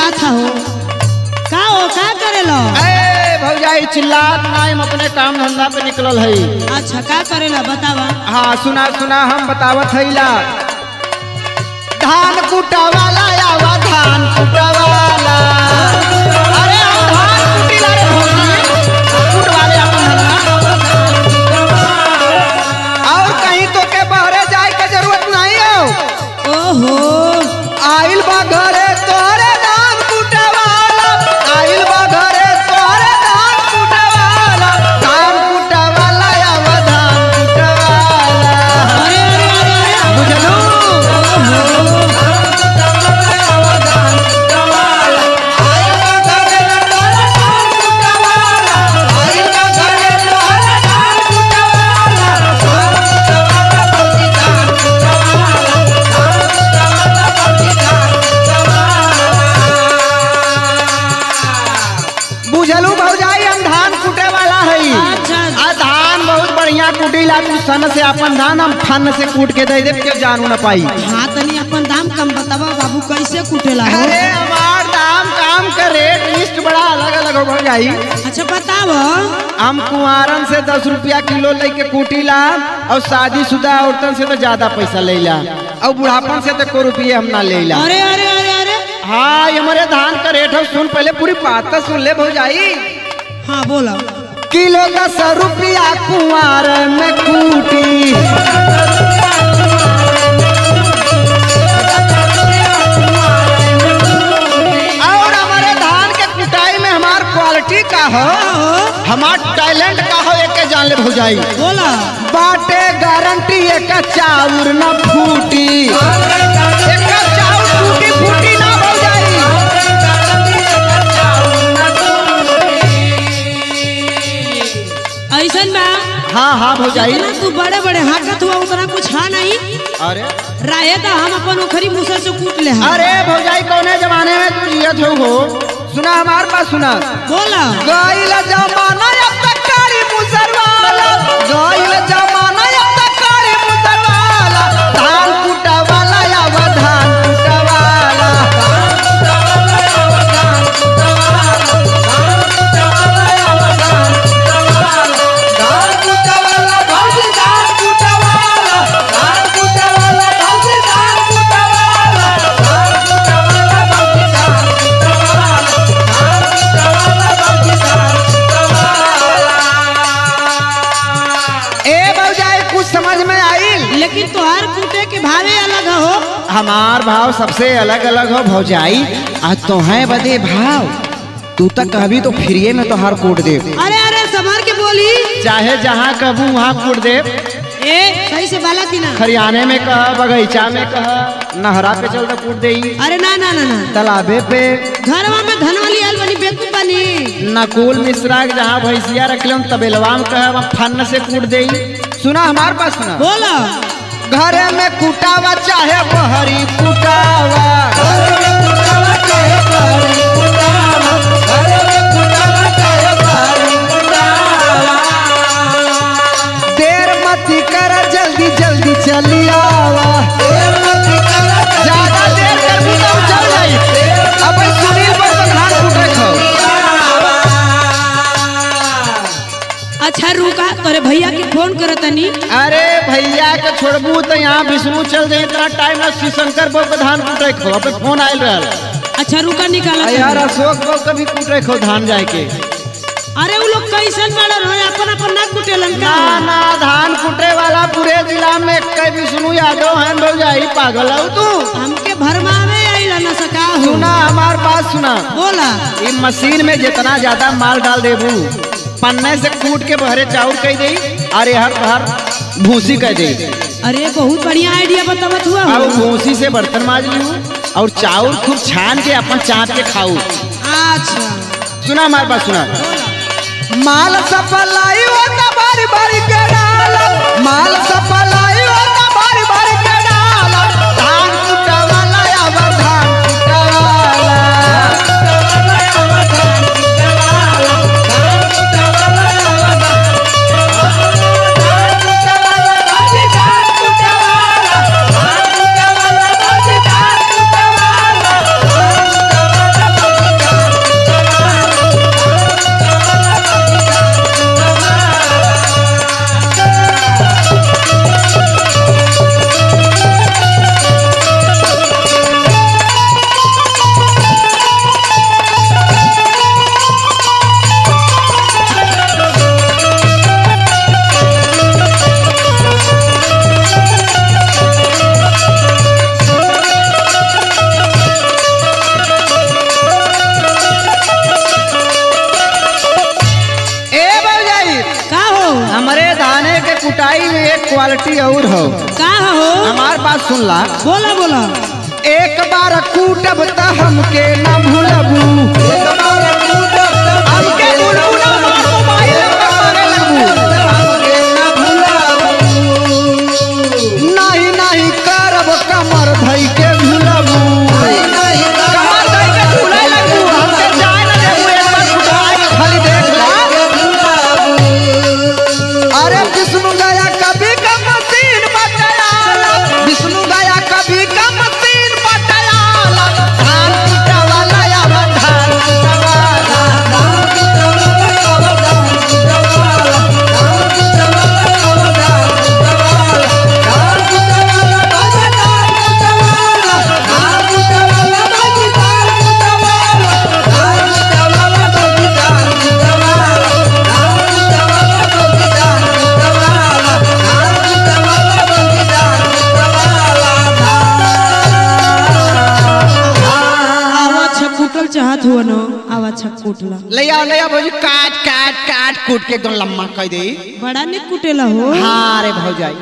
चिल्लात हो का करेलो? भौजाई चिल्लात ना, हम अपने काम धंधा पे निकलल है। अच्छा का करेला बतावा। हाँ सुना सुना हम बतावत हैला। धान कुटवाला आवा धान कुटवाला। अरे हम धान कुटिला रे भौजी, कुटवाले अपन धंधा। और कहीं तो के बहरे जाए के जरूरत नहीं हो। ओहो आइल बा घरे तोरे धान कुटवाला, आइल बा घरे तोरे धान कुटवाला, धान कुटवाला आवा धान कुटवाला। अरे अरे अरे अरे बुझलू? बुझलू भौजाई, हम धान कुटे वाला है। अच्छा। आ धान बहुत बढ़िया कुटीला, तू सन से अपन धान हम फन से कूट के दे दे के जानू न पाई। हाँ तनी अपन दाम कम बतावा बाबू, कैसे कुटेला हो? अरे हमार दाम काम का रेट लिस्ट बड़ा अलग अलग हो भौजाई। अच्छा बताव। हम कुंवारन से 10 रुपया किलो लेके कुटीला, और शादीशुदा औरतन से तो ज्यादा पैसा लेला, और बुढ़ापन से तो 1 रुपये हम ना लेला। अरे अरे अरे अरे हाँ ये हमारे धान का रेट है, सुन पहले पूरी बात तो सुन ले भौजाई। हाँ बोला। किलो 10 रुपया कुंवार में कूटी, और हमारे धान के कुटाई में हमार क्वालिटी का हो, हमार टैलेंट का हो, एक जान ले भौजाई। बोला बाटे गारंटी एक चाउर न फूटी, एक चाउर फूटी फूटी ना भौजाई। ऐसन बा। हाँ हाँ भौजाई। जितना तू बड़े बड़े हाकत हुआ उतना कुछ हा नहीं। अरे राहे तो हम अपन उखरी मुसर से कूट ले हा। अरे भौजाई कौने जमाने में तू जियत हो? सुना हमार बात सुना। बोला गइल जमाना अब तक कारी मुसरवाला, गइल जमाना अब तक कारी मुसरवाला, धान कुटवाला आवा धान कुटवाला। धान कुटवाला भौजी धान कुटवाला, धान कुटवाला भौजी धान कुटवाला, धान कुटवाला भौजी धान कुटवाला। ए भौजाई कुछ समझ में आइल? लेकिन तोहार कूटे के भावे अलग हो। हमार भाव सबसे अलग अलग हो भौजाई। आज तो है बदे भाव, तू तक कभी तो फ्रीए में तो हर कूट दे, अरे अरे संभाल के बोली। चाहे जहाँ कहूँ वहाँ कूट दे। ए सही से बाला की ना। खरियाने में कह, बगीचा में कह, नहरा पे चल तो कूट दे, अरे ना ना ना ना तालाबे पे, घरवा में धन वाली आल बनी बेकूफ बनी। नकुल मिश्रा के जहाँ भैंसिया रख ले तबेलवा में कह, वहाँ फन से कूट दे। सुना हमार पास सुना। बोला घरे में कुटावा चाहे बहरी कुटावा, घरे में कुटावा चाहे बहरी कुटावा, घरे में कुटावा चाहे बहरी कुटावा। देर मती कर जल्दी जल्दी चली आवा, देर मती कर ज्यादा देर कर भी तो चल जाई। अब सुनील पर तो धान कुटे खो। अच्छा रुका, तोरे भैया के फोन करत तनी। अरे भैया के छोड़बू तो यहाँ विष्णु चल जाए, इतना टाइम ना श्री शंकर बाबू के धान कुटे खो, अब फोन आयल रहल। अच्छा रुका निकाला यार अशोक बाबू कभी कुटे खो धान जाए के। अरे वो लोग कैसन बड़न हो, अपन अपन ना कुटेलन का। ना ना धान कुटे वाला पूरे जिला में कई विष्णु यादव हैं भौजाई, पागल हो तू? हमके भरमावे आइला ना सका हो। सुना हमार बात सुना। बोला ये मशीन में जितना ज्यादा माल डाल देबू, पन्ने से कूट के बहरे चाउर कह दे, अरे हर हर भूसी कह दे। अरे बहुत बढ़िया आइडिया बतावत हुआ अब हो। भूसी से बर्तन माज लियो, और चाउर खूब छान के अपन चाप के खाऊ। अच्छा सुना हमार बात सुना। माल सफलाई होता बारी बारी के डाला, माल सफलाई होता बारी बारी के डाला, धान कुटवाला आवा धान कुटवाला, क्वालिटी और हो। का हो हमार बात सुन ला। बोला बोला एक बार कूटब त हमके न भूलबू, हमके भूलबू ना, हमार मोबाइल नंबर मांगे लगबू। नहीं नहीं करब कमर धई के भूलबू, कमर धई के भूले लगबू। हमके जाए न देबू, एक बार कुटाई के खाली देख ला। अरे विष्णु गया कभी का मशीन बचाला, विष्णु गया कभी का मशीन बचाला। धान कुटा वाला आवा, धान कुटा वाला, धान कुटा वाला आवा, धान कुटा वाला, धान कुटा वाला आवा, धान कुटा वाला, धान कुटा वाला बाजा, धान कुटा वाला, धान कुटा वाला बाजी, धान कुटा वाला, धान कुटा वाला बाजी, धान कुटा वाला, धान कुटा वाला बाजी, धान कुटा वाला, धान कुटा वाला बाजी, धान कुटा वाला। आवा छकुटल चाहत हुआ न आवा छकुटला ले भौजी, काट काट काट कूट के एकदम लम्बा कर दे। बड़ा ने कुटेला हो। हाँ रे भौजाई।